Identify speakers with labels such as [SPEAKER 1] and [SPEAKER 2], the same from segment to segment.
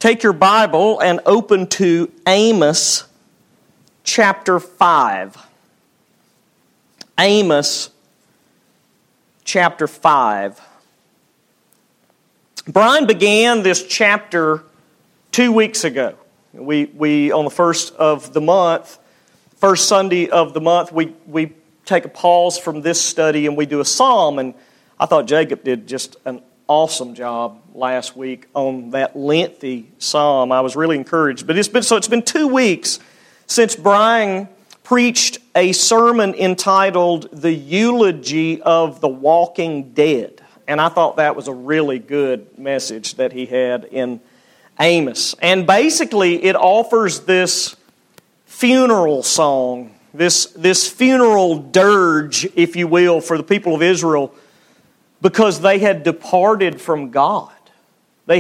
[SPEAKER 1] Take your Bible and open to Amos chapter 5. Amos chapter 5. Brian began this chapter 2 weeks ago. We on the first Sunday of the month, we take a pause from this study and we do a psalm. And I thought Jacob did just an awesome job last week on that lengthy psalm. I was really encouraged. But it's been 2 weeks since Brian preached a sermon entitled "The Eulogy of the Walking Dead." And I thought that was a really good message that he had in Amos. And basically it offers this funeral song, this funeral dirge, if you will, for the people of Israel, because they had departed from God. They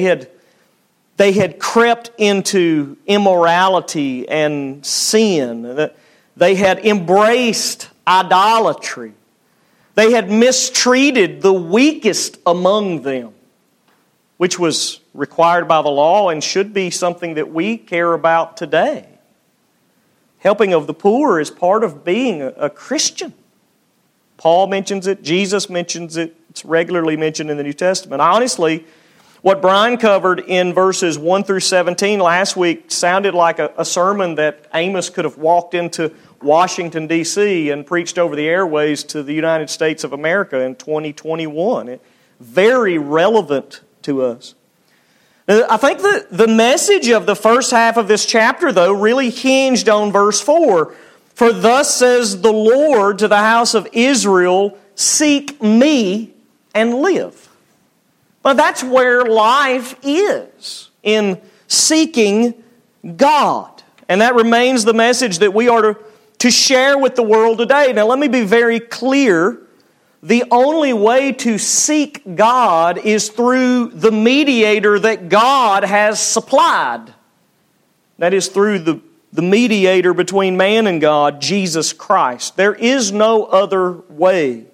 [SPEAKER 1] had crept into immorality and sin. They had embraced idolatry. They had mistreated the weakest among them, which was required by the law and should be something that we care about today. Helping of the poor is part of being a Christian. Paul mentions it. Jesus mentions it. It's regularly mentioned in the New Testament. Honestly, what Brian covered in verses 1 through 17 last week sounded like a sermon that Amos could have walked into Washington, D.C. and preached over the airways to the United States of America in 2021. Very relevant to us. I think the message of the first half of this chapter, though, really hinged on verse 4. For thus says the Lord to the house of Israel, seek me and live. But that's where life is, in seeking God. And that remains the message that we are to share with the world today. Now let me be very clear. The only way to seek God is through the mediator that God has supplied. That is through the mediator between man and God, Jesus Christ. There is no other way.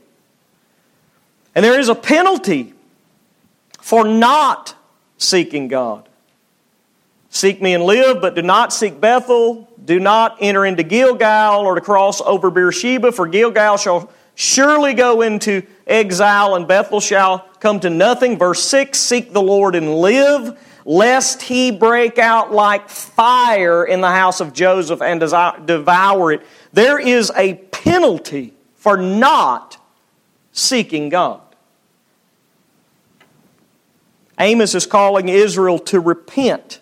[SPEAKER 1] And there is a penalty for not seeking God. Seek me and live, but do not seek Bethel. Do not enter into Gilgal or to cross over Beersheba, for Gilgal shall surely go into exile, and Bethel shall come to nothing. Verse 6, seek the Lord and live, lest He break out like fire in the house of Joseph and devour it. There is a penalty for not seeking God. Amos is calling Israel to repent.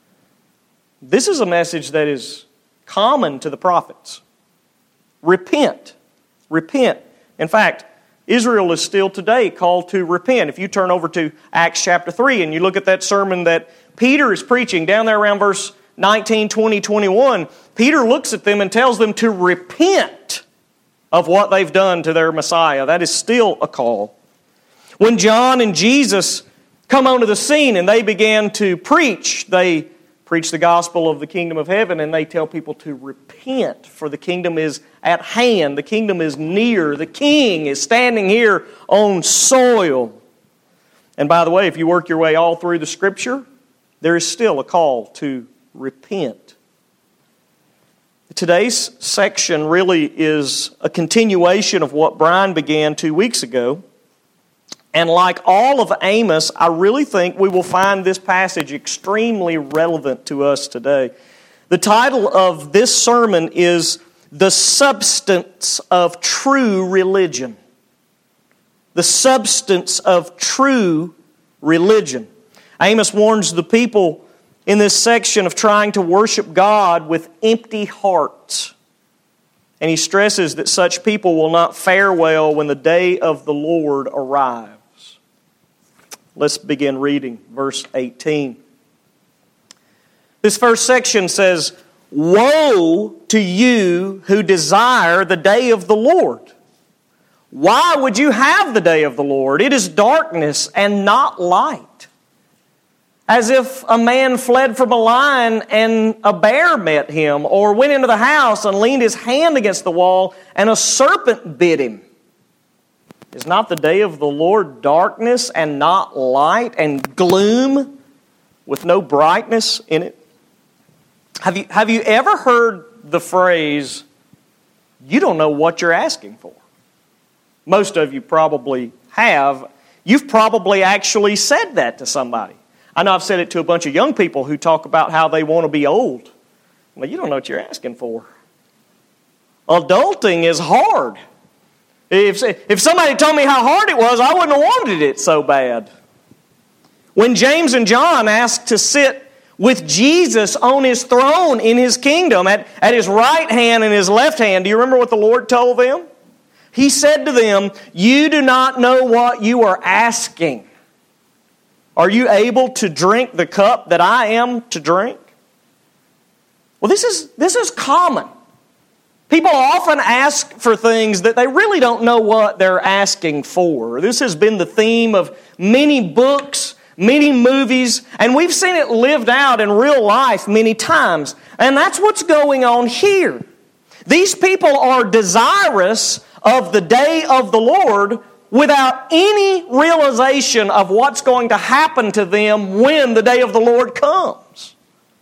[SPEAKER 1] This is a message that is common to the prophets. Repent. Repent. In fact, Israel is still today called to repent. If you turn over to Acts chapter 3 and you look at that sermon that Peter is preaching down there around verse 19, 20, 21, Peter looks at them and tells them to repent of what they've done to their Messiah. That is still a call. When John and Jesus come onto the scene and they began to preach, they preach the gospel of the kingdom of heaven, and they tell people to repent, for the kingdom is at hand. The kingdom is near. The king is standing here on soil. And by the way, if you work your way all through the Scripture, there is still a call to repent. Today's section really is a continuation of what Brian began 2 weeks ago. And like all of Amos, I really think we will find this passage extremely relevant to us today. The title of this sermon is The Substance of True Religion. The Substance of True Religion. Amos warns the people in this section of trying to worship God with empty hearts. And he stresses that such people will not fare well when the day of the Lord arrives. Let's begin reading verse 18. This first section says, Woe to you who desire the day of the Lord. Why would you have the day of the Lord? It is darkness and not light. As if a man fled from a lion and a bear met him, or went into the house and leaned his hand against the wall and a serpent bit him. Is not the day of the Lord darkness and not light and gloom? with no brightness in it. Have you ever heard the phrase, "You don't know what you're asking for"? Most of you probably have. You've probably actually said that to somebody. I know I've said it to a bunch of young people who talk about how they want to be old. Well, you don't know what you're asking for. Adulting is hard. If somebody told me how hard it was, I wouldn't have wanted it so bad. When James and John asked to sit with Jesus on His throne in His kingdom, at His right hand and His left hand, do you remember what the Lord told them? He said to them, "You do not know what you are asking. Are you able to drink the cup that I am to drink?" Well, this is common. People often ask for things that they really don't know what they're asking for. This has been the theme of many books, many movies, and we've seen it lived out in real life many times. And that's what's going on here. These people are desirous of the day of the Lord without any realization of what's going to happen to them when the day of the Lord comes.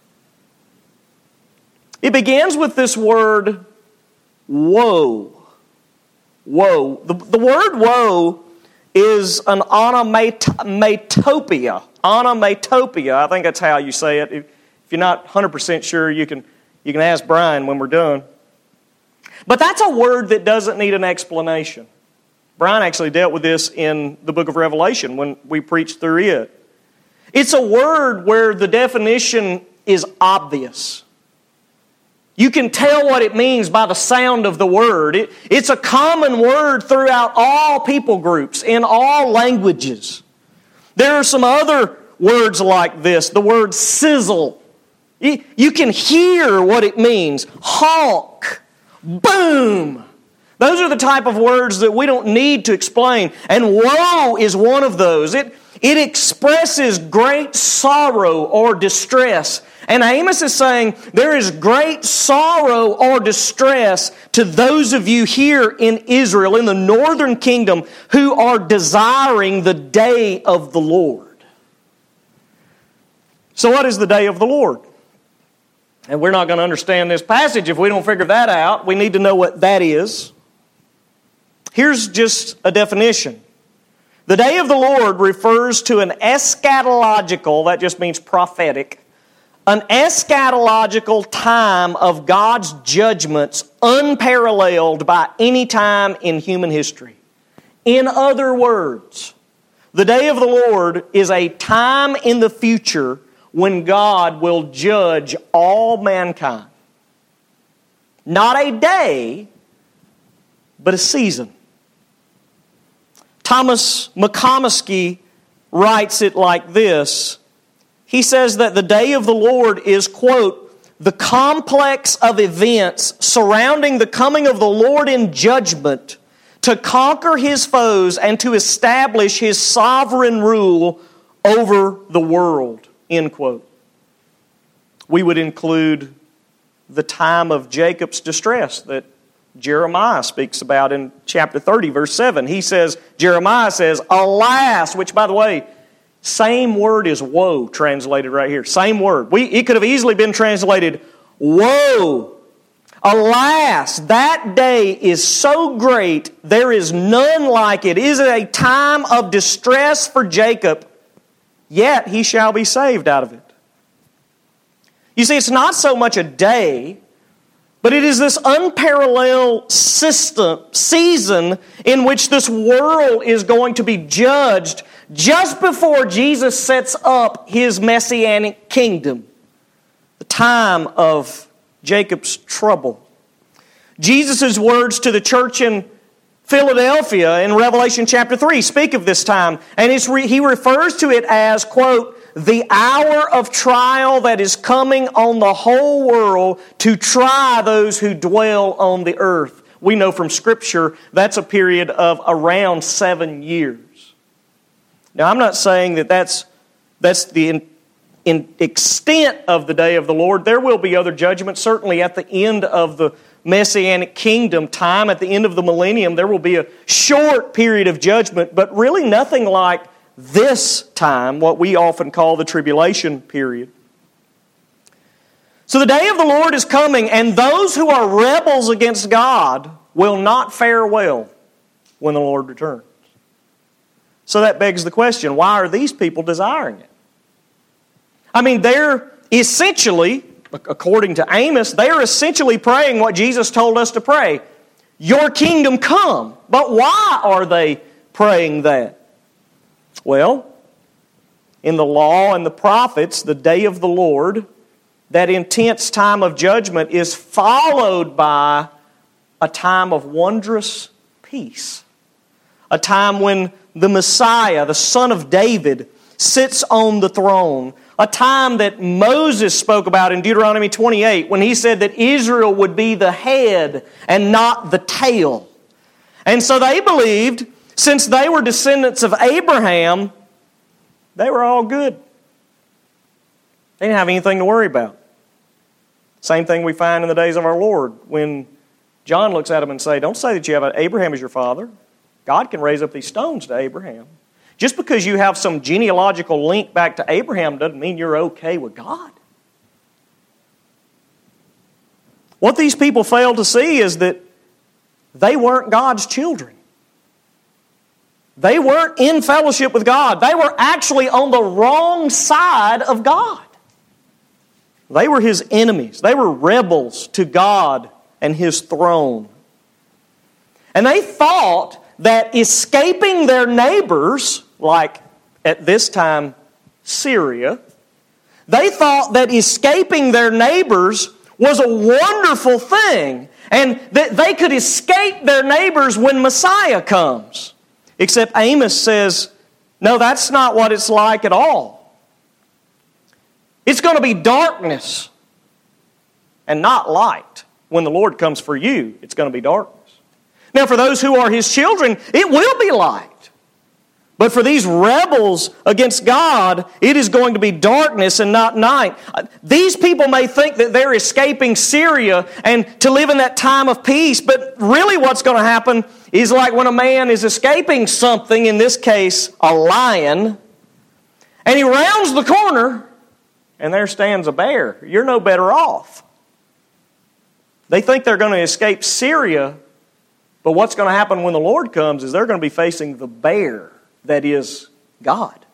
[SPEAKER 1] It begins with this word, woe. Woe. The word woe is an onomatopoeia. Onomatopoeia, I think that's how you say it. If you're not 100% sure, you can ask Brian when we're done. But that's a word that doesn't need an explanation. Brian actually dealt with this in the book of Revelation when we preached through it. It's a word where the definition is obvious. You can tell what it means by the sound of the word. It's a common word throughout all people groups, in all languages. There are some other words like this. The word sizzle. You can hear what it means. Honk. Boom. Those are the type of words that we don't need to explain. And woe is one of those. It expresses great sorrow or distress. And Amos is saying there is great sorrow or distress to those of you here in Israel, in the northern kingdom, who are desiring the day of the Lord. So what is the day of the Lord? And we're not going to understand this passage if we don't figure that out. We need to know what that is. Here's just a definition. The day of the Lord refers to an eschatological, that just means prophetic, an eschatological time of God's judgments unparalleled by any time in human history. In other words, the day of the Lord is a time in the future when God will judge all mankind. Not a day, but a season. Thomas McComiskey writes it like this. He says that the day of the Lord is, quote, the complex of events surrounding the coming of the Lord in judgment to conquer His foes and to establish His sovereign rule over the world, end quote. We would include the time of Jacob's distress that Jeremiah speaks about in chapter 30, verse 7. Jeremiah says, alas, which by the way, same word is woe translated right here. Same word. It could have easily been translated, woe. Alas, that day is so great, there is none like it. It is a time of distress for Jacob, yet he shall be saved out of it. You see, it's not so much a day, but it is this unparalleled season in which this world is going to be judged just before Jesus sets up His messianic kingdom. The time of Jacob's trouble. Jesus' words to the church in Philadelphia in Revelation chapter 3 speak of this time. And he refers to it as, quote, the hour of trial that is coming on the whole world to try those who dwell on the earth. We know from Scripture that's a period of around 7 years. Now, I'm not saying that that's the extent of the day of the Lord. There will be other judgments. Certainly at the end of the Messianic kingdom time, at the end of the millennium, there will be a short period of judgment, but really nothing like this time, what we often call the tribulation period. So the day of the Lord is coming, and those who are rebels against God will not fare well when the Lord returns. So that begs the question, why are these people desiring it? I mean, they're essentially, according to Amos, they're essentially praying what Jesus told us to pray. Your kingdom come. But why are they praying that? Well, in the law and the prophets, the day of the Lord, that intense time of judgment is followed by a time of wondrous peace. A time when the Messiah, the Son of David, sits on the throne. A time that Moses spoke about in Deuteronomy 28 when he said that Israel would be the head and not the tail. And so they believed, since they were descendants of Abraham, they were all good. They didn't have anything to worry about. Same thing we find in the days of our Lord when John looks at them and says, don't say that you have Abraham as your father. God can raise up these stones to Abraham. Just because you have some genealogical link back to Abraham doesn't mean you're okay with God. What these people fail to see is that they weren't God's children. They weren't in fellowship with God. They were actually on the wrong side of God. They were His enemies. They were rebels to God and His throne. And they thought that escaping their neighbors, like at this time Syria, they thought that escaping their neighbors was a wonderful thing, and that they could escape their neighbors when Messiah comes. Except Amos says, no, that's not what it's like at all. It's going to be darkness and not light. When the Lord comes for you, it's going to be darkness. Now, for those who are His children, it will be light. But for these rebels against God, it is going to be darkness and not night. These people may think that they're escaping Syria and to live in that time of peace, but really what's going to happen is like when a man is escaping something, in this case, a lion, and he rounds the corner, and there stands a bear. You're no better off. They think they're going to escape Syria, but what's going to happen when the Lord comes is they're going to be facing the bear that is God.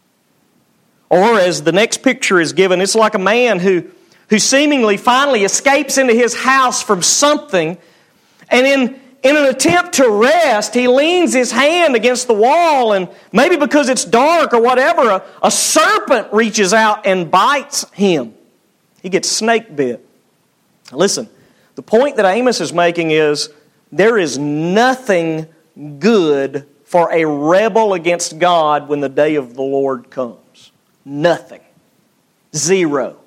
[SPEAKER 1] Or as the next picture is given, it's like a man who seemingly finally escapes into his house from something, and in an attempt to rest, he leans his hand against the wall, and maybe because it's dark or whatever, a serpent reaches out and bites him. He gets snake bit. Listen, the point that Amos is making is there is nothing good for a rebel against God when the day of the Lord comes. Nothing. Zero.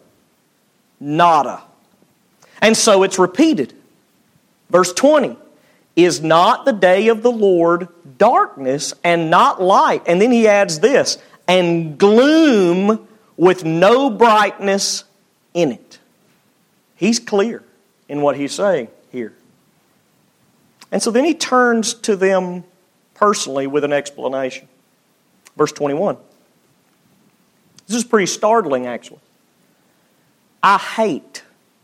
[SPEAKER 1] Nada. And so it's repeated. Verse 20. Is not the day of the Lord darkness and not light? And then he adds this, and gloom with no brightness in it. He's clear in what he's saying here. And so then he turns to them personally with an explanation. Verse 21. This is pretty startling, actually. I hate.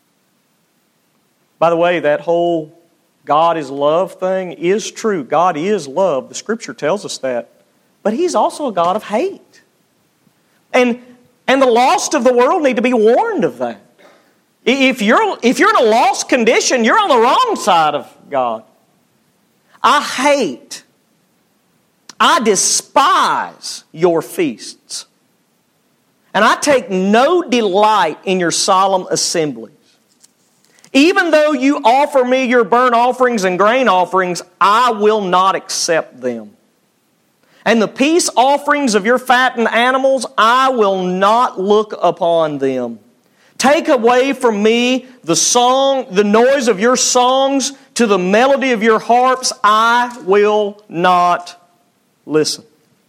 [SPEAKER 1] By the way, that whole God is love thing is true. God is love. The Scripture tells us that. But He's also a God of hate. And the lost of the world need to be warned of that. If you're in a lost condition, you're on the wrong side of God. I hate. I despise your feasts. And I take no delight in your solemn assemblies. Even though you offer me your burnt offerings and grain offerings, I will not accept them. And the peace offerings of your fattened animals, I will not look upon them. Take away from me the noise of your songs, to the melody of your harps, I will not listen.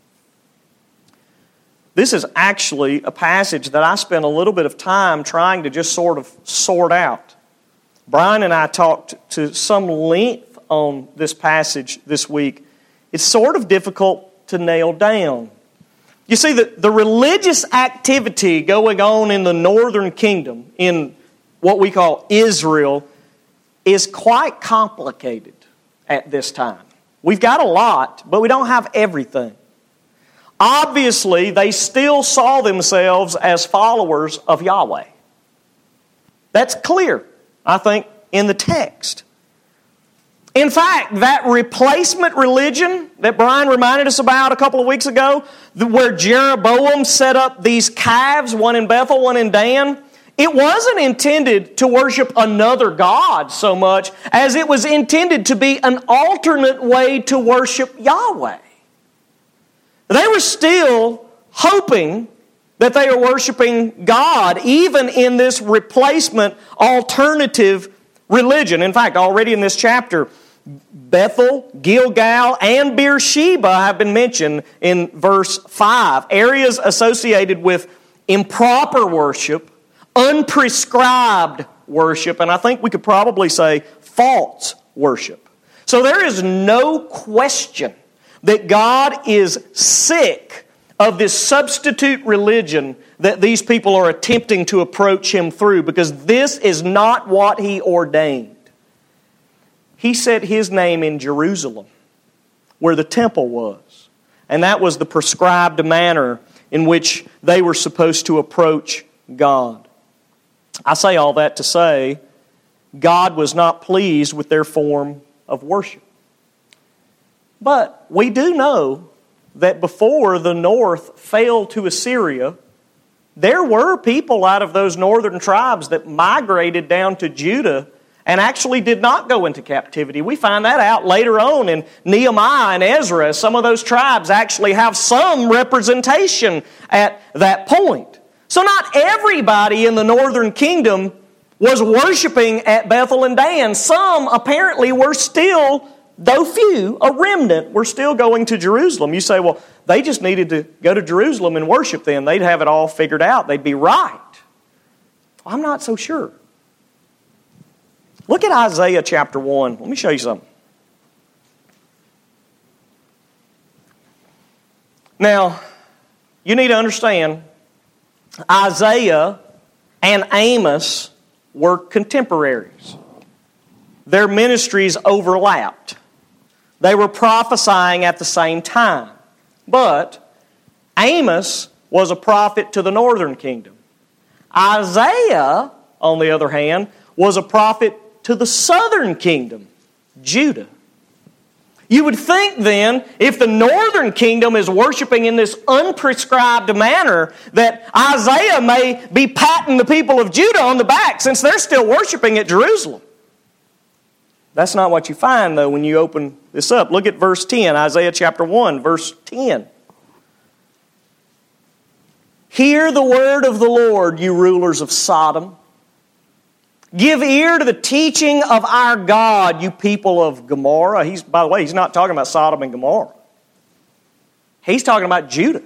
[SPEAKER 1] This is actually a passage that I spent a little bit of time trying to just sort of sort out. Brian and I talked to some length on this passage this week. It's sort of difficult to nail down. You see, the religious activity going on in the northern kingdom, in what we call Israel, is quite complicated at this time. We've got a lot, but we don't have everything. Obviously, they still saw themselves as followers of Yahweh. That's clear, I think, in the text. In fact, that replacement religion that Brian reminded us about a couple of weeks ago, where Jeroboam set up these calves, one in Bethel, one in Dan, it wasn't intended to worship another god so much as it was intended to be an alternate way to worship Yahweh. They were still hoping that they are worshiping God, even in this replacement alternative religion. In fact, already in this chapter, Bethel, Gilgal, and Beersheba have been mentioned in verse 5. Areas associated with improper worship, unprescribed worship, and I think we could probably say false worship. So there is no question that God is sick of this substitute religion that these people are attempting to approach Him through, because this is not what He ordained. He set His name in Jerusalem, where the temple was. And that was the prescribed manner in which they were supposed to approach God. I say all that to say, God was not pleased with their form of worship. But we do know that before the north fell to Assyria, there were people out of those northern tribes that migrated down to Judah and actually did not go into captivity. We find that out later on in Nehemiah and Ezra. Some of those tribes actually have some representation at that point. So not everybody in the northern kingdom was worshiping at Bethel and Dan. Some apparently were still, though few, a remnant, were still going to Jerusalem. You say, well, they just needed to go to Jerusalem and worship then. They'd have it all figured out. They'd be right. Well, I'm not so sure. Look at Isaiah chapter 1. Let me show you something. Now, you need to understand, Isaiah and Amos were contemporaries. Their ministries overlapped. They were prophesying at the same time. But Amos was a prophet to the northern kingdom. Isaiah, on the other hand, was a prophet to the southern kingdom, Judah. You would think then, if the northern kingdom is worshiping in this unprescribed manner, that Isaiah may be patting the people of Judah on the back since they're still worshiping at Jerusalem. That's not what you find, though, when you open this up. Look at verse 10, Isaiah chapter 1, verse 10. Hear the word of the Lord, you rulers of Sodom. Give ear to the teaching of our God, you people of Gomorrah. By the way, he's not talking about Sodom and Gomorrah. He's talking about Judah.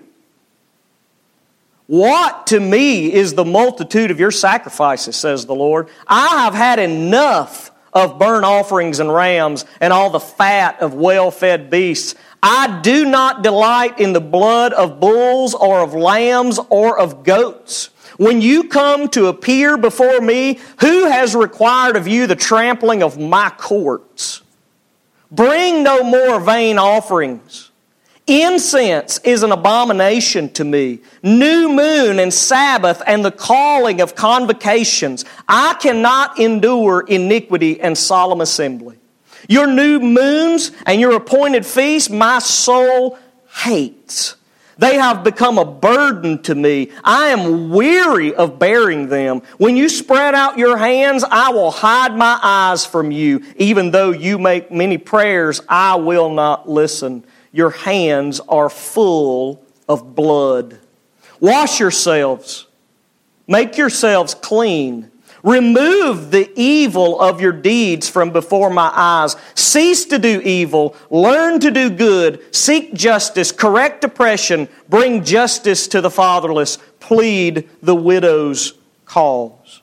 [SPEAKER 1] What to me is the multitude of your sacrifices, says the Lord. I have had enough of burnt offerings and rams and all the fat of well-fed beasts. I do not delight in the blood of bulls or of lambs or of goats. When you come to appear before me, who has required of you the trampling of my courts? Bring no more vain offerings. Incense is an abomination to me. New moon and Sabbath and the calling of convocations. I cannot endure iniquity and solemn assembly. Your new moons and your appointed feasts my soul hates. They have become a burden to me. I am weary of bearing them. When you spread out your hands, I will hide my eyes from you. Even though you make many prayers, I will not listen. Your hands are full of blood. Wash yourselves. Make yourselves clean. Remove the evil of your deeds from before my eyes. Cease to do evil. Learn to do good. Seek justice. Correct oppression. Bring justice to the fatherless. Plead the widow's cause.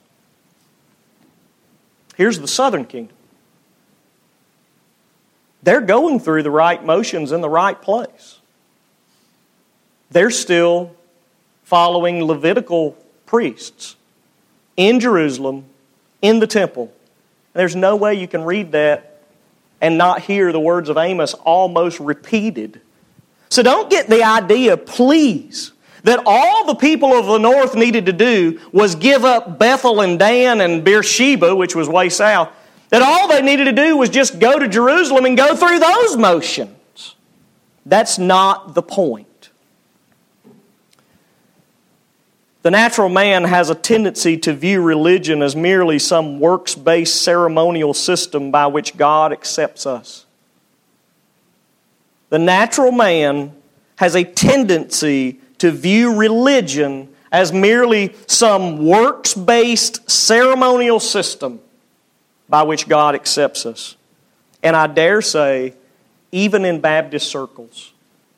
[SPEAKER 1] Here's the southern kingdom. They're going through the right motions in the right place. They're still following Levitical priests in Jerusalem, in the temple. There's no way you can read that and not hear the words of Amos almost repeated. So don't get the idea, please, that all the people of the north needed to do was give up Bethel and Dan and Beersheba, which was way south, that all they needed to do was just go to Jerusalem and go through those motions. That's not the point. The natural man has a tendency to view religion as merely some works-based ceremonial system by which God accepts us. The natural man has a tendency to view religion as merely some works-based ceremonial system by which God accepts us. And I dare say, even in Baptist circles.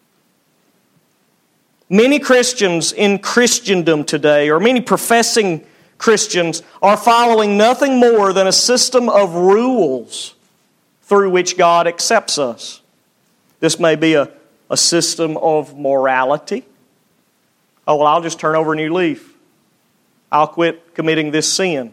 [SPEAKER 1] Many Christians in Christendom today, or many professing Christians, are following nothing more than a system of rules through which God accepts us. This may be a system of morality. Oh, well, I'll just turn over a new leaf. I'll quit committing this sin.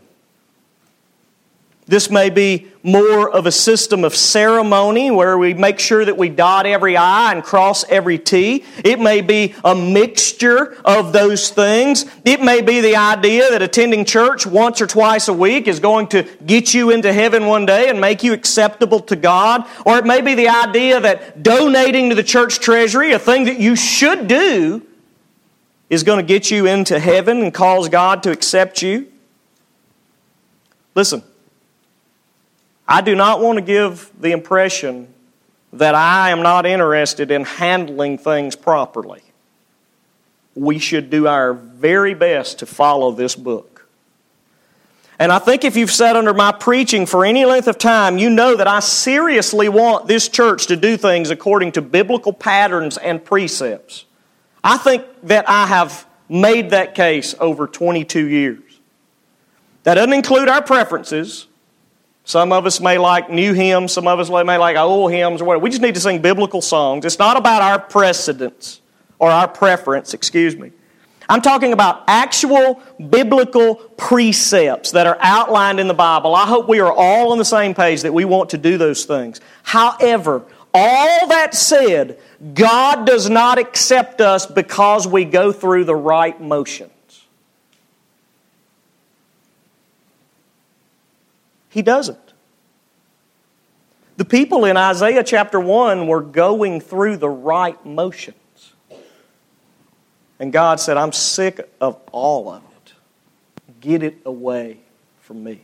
[SPEAKER 1] This may be more of a system of ceremony where we make sure that we dot every I and cross every T. It may be a mixture of those things. It may be the idea that attending church once or twice a week is going to get you into heaven one day and make you acceptable to God. Or it may be the idea that donating to the church treasury, a thing that you should do, is going to get you into heaven and cause God to accept you. Listen. I do not want to give the impression that I am not interested in handling things properly. We should do our very best to follow this book. And I think if you've sat under my preaching for any length of time, you know that I seriously want this church to do things according to biblical patterns and precepts. I think that I have made that case over 22 years. That doesn't include our preferences. Some of us may like new hymns. Some of us may like old hymns or whatever. We just need to sing biblical songs. It's not about our precedence or our preference, I'm talking about actual biblical precepts that are outlined in the Bible. I hope we are all on the same page that we want to do those things. However, all that said, God does not accept us because we go through the right motion. He doesn't. The people in Isaiah chapter 1 were going through the right motions. And God said, I'm sick of all of it. Get it away from me.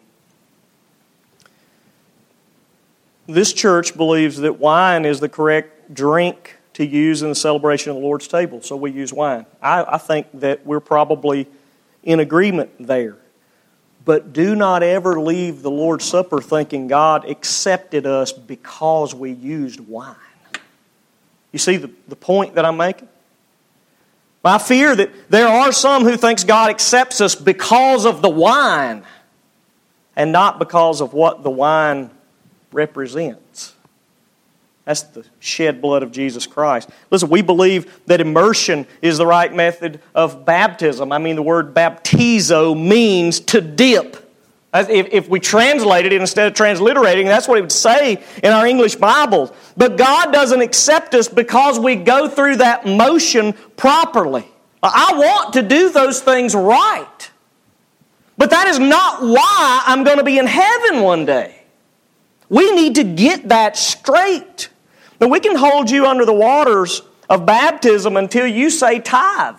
[SPEAKER 1] This church believes that wine is the correct drink to use in the celebration of the Lord's table, so we use wine. I think that we're probably in agreement there. But do not ever leave the Lord's Supper thinking God accepted us because we used wine. You see the point that I'm making? I fear that there are some who think God accepts us because of the wine and not because of what the wine represents. That's the shed blood of Jesus Christ. Listen, we believe that immersion is the right method of baptism. I mean, the word baptizo means to dip. If we translated it instead of transliterating, that's what it would say in our English Bibles. But God doesn't accept us because we go through that motion properly. I want to do those things right. But that is not why I'm going to be in heaven one day. We need to get that straight. But we can hold you under the waters of baptism until you say tithe.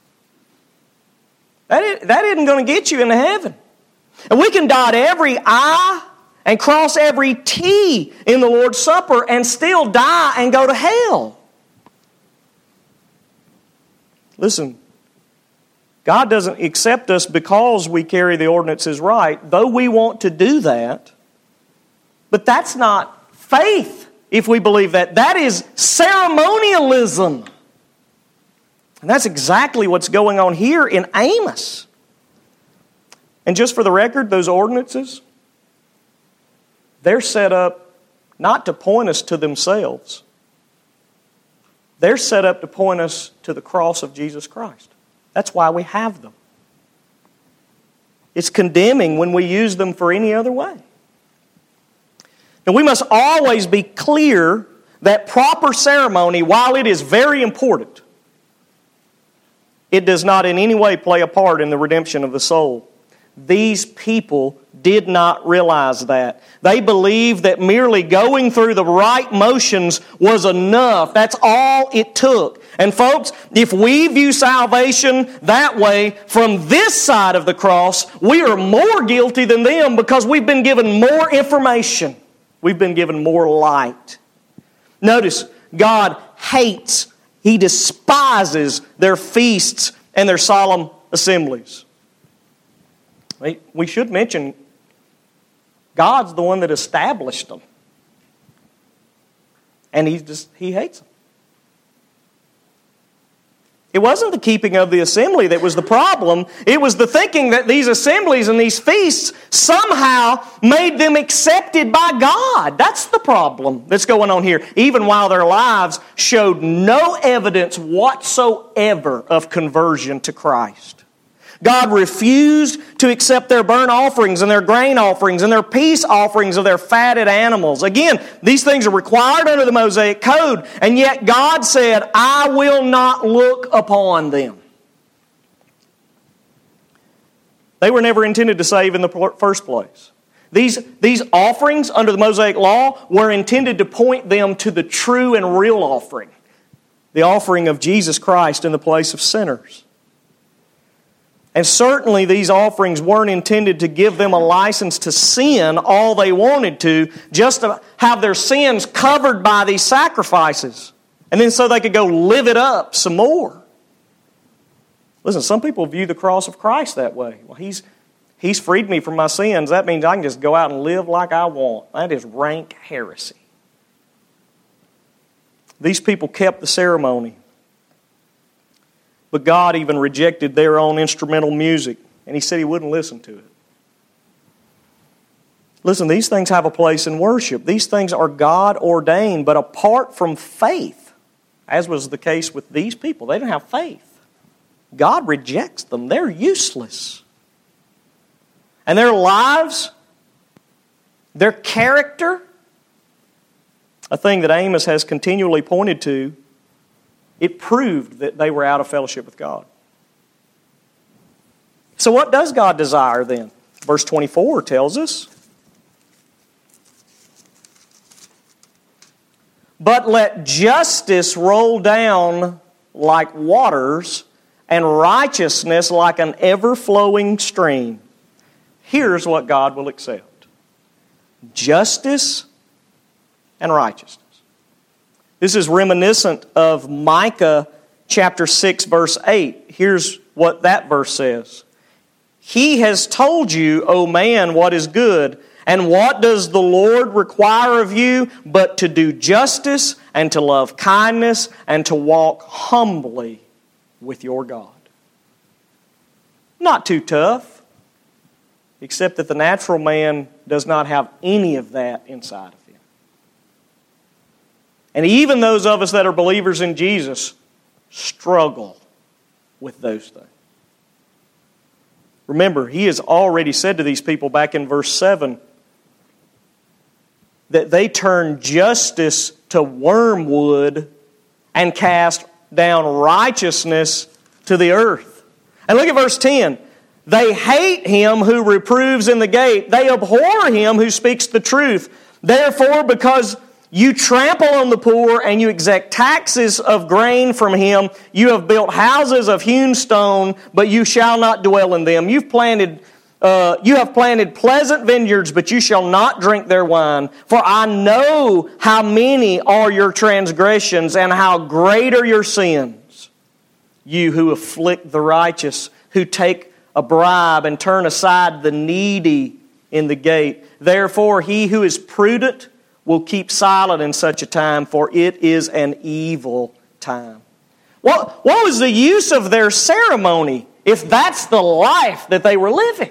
[SPEAKER 1] That isn't going to get you into heaven. And we can dot every I and cross every T in the Lord's Supper and still die and go to hell. Listen, God doesn't accept us because we carry the ordinances right, though we want to do that. But that's not faith, if we believe that. That is ceremonialism. And that's exactly what's going on here in Amos. And just for the record, those ordinances, they're set up not to point us to themselves. They're set up to point us to the cross of Jesus Christ. That's why we have them. It's condemning when we use them for any other way. Now, we must always be clear that proper ceremony, while it is very important, it does not in any way play a part in the redemption of the soul. These people did not realize that. They believed that merely going through the right motions was enough. That's all it took. And folks, if we view salvation that way from this side of the cross, we are more guilty than them because we've been given more information. We've been given more light. Notice, God hates, He despises their feasts and their solemn assemblies. We should mention, God's the one that established them. And He hates them. It wasn't the keeping of the assembly that was the problem. It was the thinking that these assemblies and these feasts somehow made them accepted by God. That's the problem that's going on here. Even while their lives showed no evidence whatsoever of conversion to Christ. God refused to accept their burnt offerings and their grain offerings and their peace offerings of their fatted animals. Again, these things are required under the Mosaic Code, and yet God said, I will not look upon them. They were never intended to save in the first place. These offerings under the Mosaic Law were intended to point them to the true and real offering, the offering of Jesus Christ in the place of sinners. And certainly these offerings weren't intended to give them a license to sin all they wanted to, just to have their sins covered by these sacrifices. And then so they could go live it up some more. Listen, some people view the cross of Christ that way. Well, He's freed me from my sins. That means I can just go out and live like I want. That is rank heresy. These people kept the ceremony. But God even rejected their own instrumental music, and He said He wouldn't listen to it. Listen, these things have a place in worship. These things are God ordained, but apart from faith, as was the case with these people, they didn't have faith. God rejects them. They're useless. And their lives, their character, a thing that Amos has continually pointed to, it proved that they were out of fellowship with God. So what does God desire then? Verse 24 tells us, but let justice roll down like waters and righteousness like an ever-flowing stream. Here's what God will accept. Justice and righteousness. This is reminiscent of Micah chapter 6, verse 8. Here's what that verse says. He has told you, O man, what is good, and what does the Lord require of you but to do justice and to love kindness and to walk humbly with your God. Not too tough, except that the natural man does not have any of that inside of him. And even those of us that are believers in Jesus struggle with those things. Remember, He has already said to these people back in verse 7 that they turned justice to wormwood and cast down righteousness to the earth. And look at verse 10. They hate him who reproves in the gate. They abhor him who speaks the truth. Therefore, because you trample on the poor and you exact taxes of grain from him. You have built houses of hewn stone, but you shall not dwell in them. You have planted pleasant vineyards, but you shall not drink their wine. For I know how many are your transgressions and how great are your sins. You who afflict the righteous, who take a bribe and turn aside the needy in the gate. Therefore, he who is prudent will keep silent in such a time, for it is an evil time. What was the use of their ceremony if that's the life that they were living?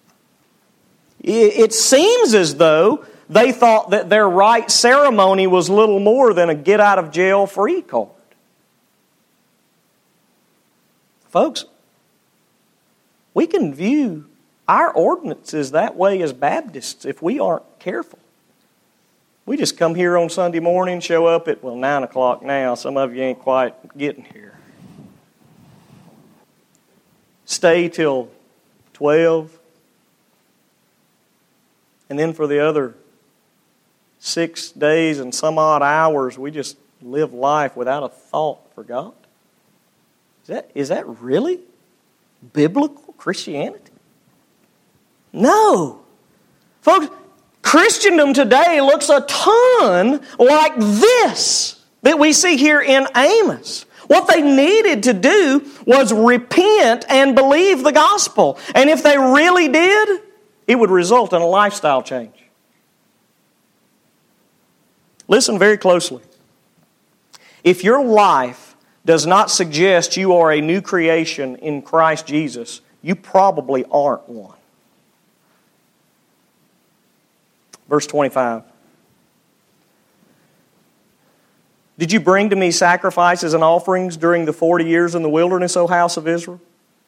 [SPEAKER 1] It seems as though they thought that their rite ceremony was little more than a get-out-of-jail-free card. Folks, we can view our ordinances that way as Baptists if we aren't careful. We just come here on Sunday morning, show up at, 9 o'clock now. Some of you ain't quite getting here. Stay till 12. And then for the other 6 days and some odd hours, we just live life without a thought for God. Is that really biblical Christianity? No. Folks, Christendom today looks a ton like this that we see here in Amos. What they needed to do was repent and believe the gospel. And if they really did, it would result in a lifestyle change. Listen very closely. If your life does not suggest you are a new creation in Christ Jesus, you probably aren't one. Verse 25. Did you bring to me sacrifices and offerings during the 40 years in the wilderness, O house of Israel?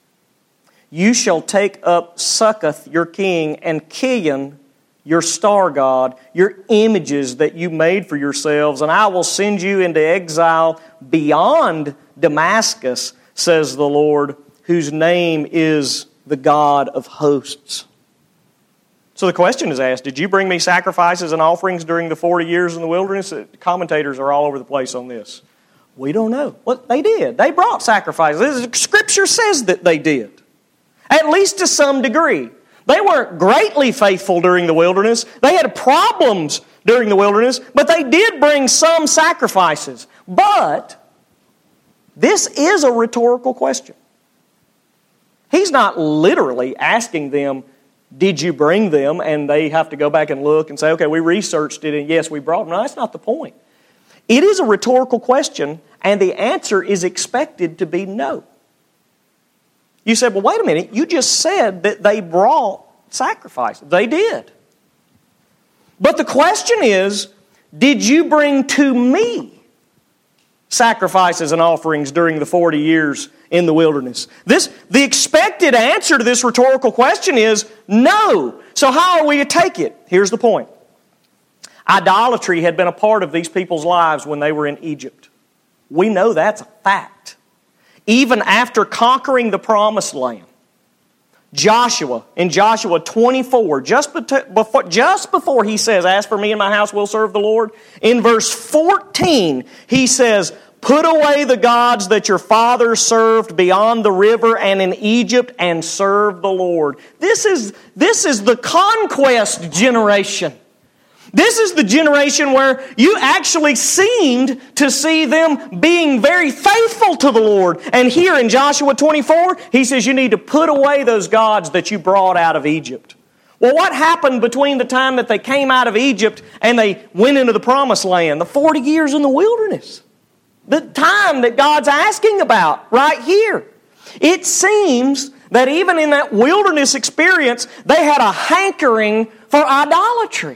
[SPEAKER 1] You shall take up Succoth, your king, and Kiyyun, your star god, your images that you made for yourselves, and I will send you into exile beyond Damascus, says the Lord, whose name is the God of hosts. So the question is asked, did you bring me sacrifices and offerings during the 40 years in the wilderness? Commentators are all over the place on this. We don't know. Well, they did. They brought sacrifices. Scripture says that they did, at least to some degree. They weren't greatly faithful during the wilderness. They had problems during the wilderness, but they did bring some sacrifices. But this is a rhetorical question. He's not literally asking them, did you bring them? And they have to go back and look and say, okay, we researched it and yes, we brought them. No, that's not the point. It is a rhetorical question and the answer is expected to be no. You said, well, wait a minute. You just said that they brought sacrifices. They did. But the question is, did you bring to me sacrifices and offerings during the 40 years in the wilderness? The expected answer to this rhetorical question is no. So how are we to take it? Here's the point. Idolatry had been a part of these people's lives when they were in Egypt. We know that's a fact. Even after conquering the promised land, Joshua, in Joshua 24, just before he says, as for me and my house, we'll serve the Lord, in verse 14, he says, put away the gods that your fathers served beyond the river and in Egypt and serve the Lord. This is the conquest generation. This is the generation where you actually seemed to see them being very faithful to the Lord. And here in Joshua 24, he says you need to put away those gods that you brought out of Egypt. Well, what happened between the time that they came out of Egypt and they went into the promised land? The 40 years in the wilderness. The time that God's asking about right here. It seems that even in that wilderness experience, they had a hankering for idolatry.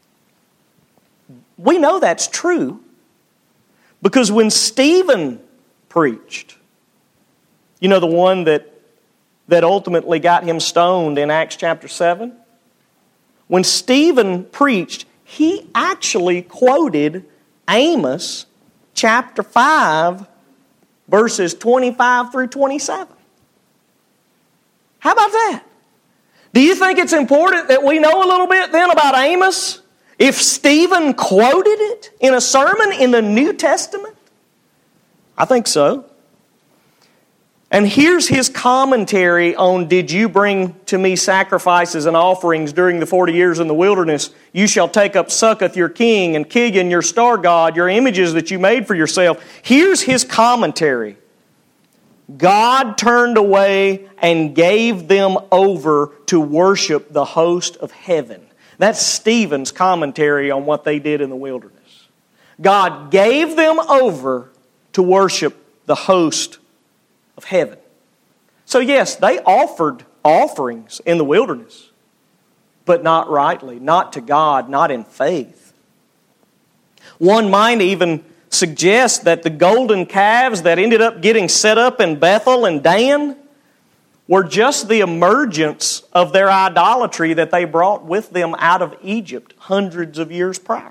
[SPEAKER 1] We know that's true because when Stephen preached, you know, the one that ultimately got him stoned in Acts chapter 7? When Stephen preached, he actually quoted Amos chapter 5, verses 25 through 27. How about that? Do you think it's important that we know a little bit then about Amos? If Stephen quoted it in a sermon in the New Testament? I think so. And here's his commentary on, did you bring to me sacrifices and offerings during the 40 years in the wilderness? You shall take up Succoth, your king, and Kiyyun, your star god, your images that you made for yourself. Here's his commentary. God turned away and gave them over to worship the host of heaven. That's Stephen's commentary on what they did in the wilderness. God gave them over to worship the host of heaven. So yes, they offered offerings in the wilderness, but not rightly, not to God, not in faith. One might even suggest that the golden calves that ended up getting set up in Bethel and Dan were just the emergence of their idolatry that they brought with them out of Egypt hundreds of years prior.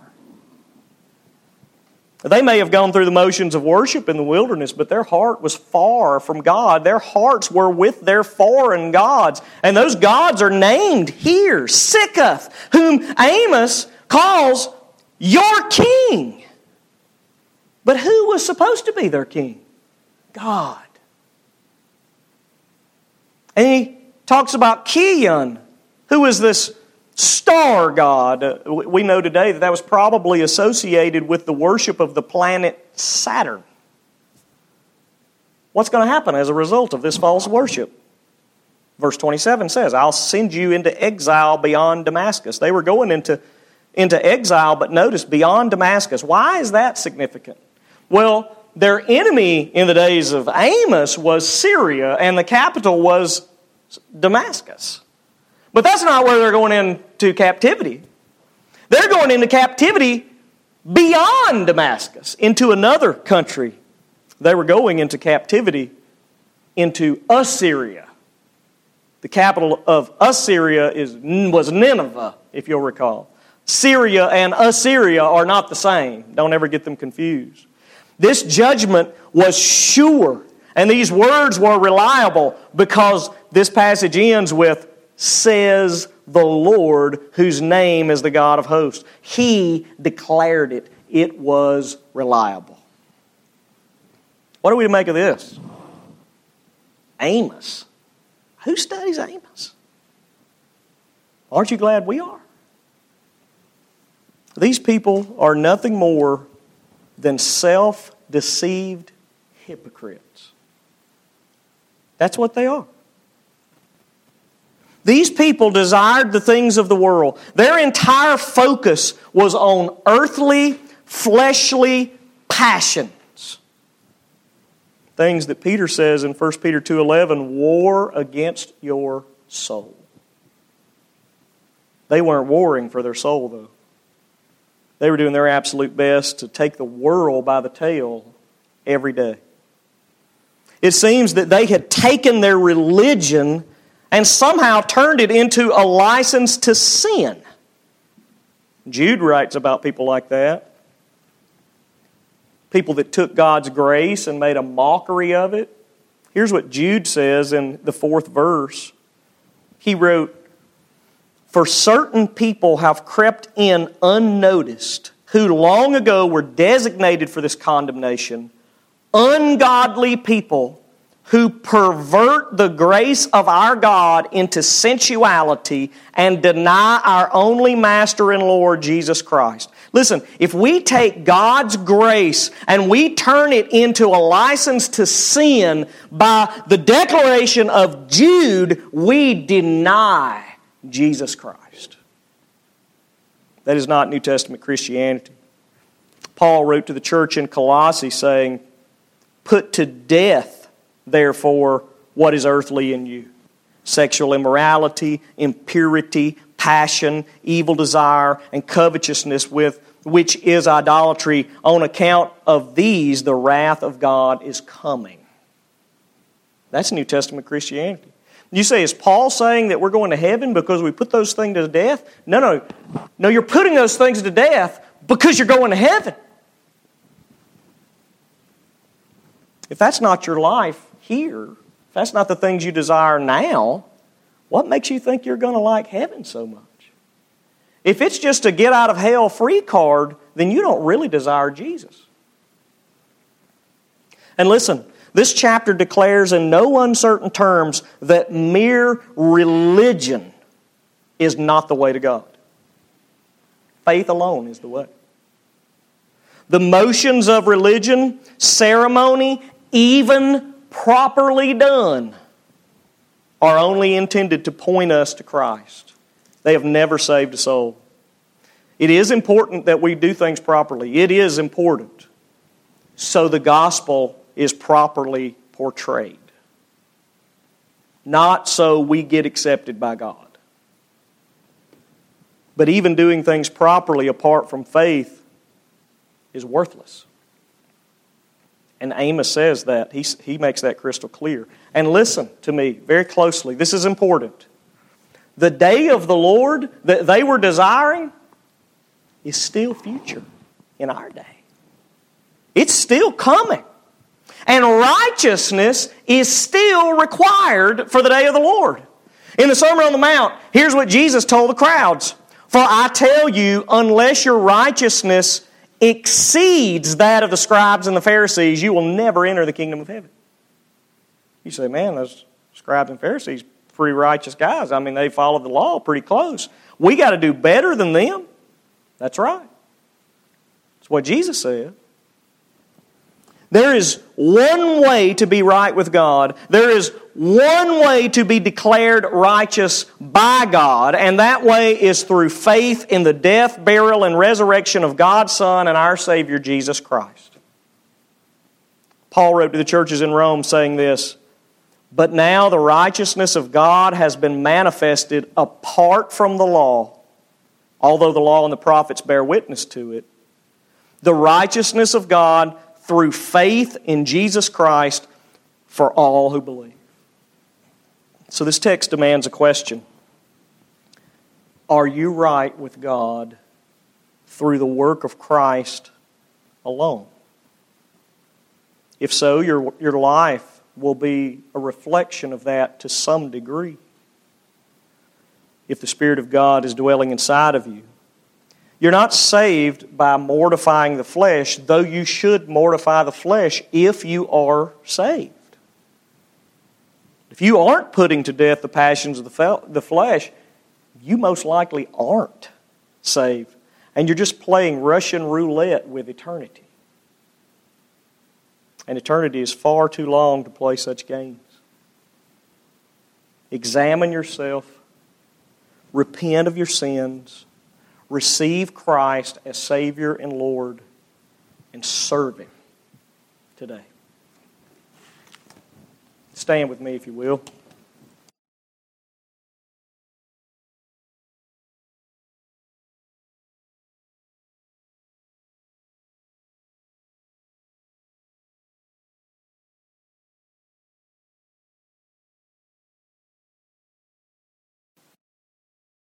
[SPEAKER 1] They may have gone through the motions of worship in the wilderness, but their heart was far from God. Their hearts were with their foreign gods. And those gods are named here. Sikkuth, whom Amos calls your king. But who was supposed to be their king? God. And he talks about Kion, who is this star god. We know today that was probably associated with the worship of the planet Saturn. What's going to happen as a result of this false worship? Verse 27 says, I'll send you into exile beyond Damascus. They were going into exile, but notice, beyond Damascus. Why is that significant? Well, their enemy in the days of Amos was Syria, and the capital was Damascus. But that's not where they're going into captivity. They're going into captivity beyond Damascus, into another country. They were going into captivity into Assyria. The capital of Assyria was Nineveh, if you'll recall. Syria and Assyria are not the same. Don't ever get them confused. This judgment was sure, and these words were reliable because this passage ends with, says the Lord, whose name is the God of hosts. He declared it. It was reliable. What are we to make of this? Amos. Who studies Amos? Aren't you glad we are? These people are nothing more than self-deceived hypocrites. That's what they are. These people desired the things of the world. Their entire focus was on earthly, fleshly passions. Things that Peter says in 1 Peter 2:11, war against your soul. They weren't warring for their soul, though. They were doing their absolute best to take the world by the tail every day. It seems that they had taken their religion and somehow turned it into a license to sin. Jude writes about people like that. People that took God's grace and made a mockery of it. Here's what Jude says in the 4th verse. He wrote, for certain people have crept in unnoticed, who long ago were designated for this condemnation, ungodly people who pervert the grace of our God into sensuality and deny our only Master and Lord, Jesus Christ. Listen, if we take God's grace and we turn it into a license to sin by the declaration of Jude, we deny Jesus Christ. That is not New Testament Christianity. Paul wrote to the church in Colossae saying, put to death, therefore, what is earthly in you? Sexual immorality, impurity, passion, evil desire, and covetousness, which is idolatry. On account of these, the wrath of God is coming. That's New Testament Christianity. You say, is Paul saying that we're going to heaven because we put those things to death? No, you're putting those things to death because you're going to heaven. If that's not your life here, if that's not the things you desire now, what makes you think you're going to like heaven so much? If it's just a get out of hell free card, then you don't really desire Jesus. And listen, this chapter declares in no uncertain terms that mere religion is not the way to God. Faith alone is the way. The motions of religion, ceremony, even properly done, are only intended to point us to Christ. They have never saved a soul. It is important that we do things properly. It is important. So the gospel is properly portrayed. Not so we get accepted by God. But even doing things properly apart from faith is worthless. And Amos says that. He makes that crystal clear. And listen to me very closely. This is important. The day of the Lord that they were desiring is still future in our day. It's still coming. And righteousness is still required for the day of the Lord. In the Sermon on the Mount, here's what Jesus told the crowds. For I tell you, unless your righteousness exceeds that of the scribes and the Pharisees, you will never enter the kingdom of heaven. You say, man, those scribes and Pharisees, pretty righteous guys. I mean, they followed the law pretty close. We got to do better than them. That's right. That's what Jesus said. There is one way to be right with God. There is one way to be declared righteous by God, and that way is through faith in the death, burial, and resurrection of God's Son and our Savior, Jesus Christ. Paul wrote to the churches in Rome saying this, but now the righteousness of God has been manifested apart from the law, although the law and the prophets bear witness to it. The righteousness of God through faith in Jesus Christ for all who believe. So this text demands a question. Are you right with God through the work of Christ alone? If so, your life will be a reflection of that to some degree. If the Spirit of God is dwelling inside of you. You're not saved by mortifying the flesh, though you should mortify the flesh if you are saved. If you aren't putting to death the passions of the flesh, you most likely aren't saved. And you're just playing Russian roulette with eternity. And eternity is far too long to play such games. Examine yourself. Repent of your sins. Receive Christ as Savior and Lord. And serve Him today. Stand with me if you will.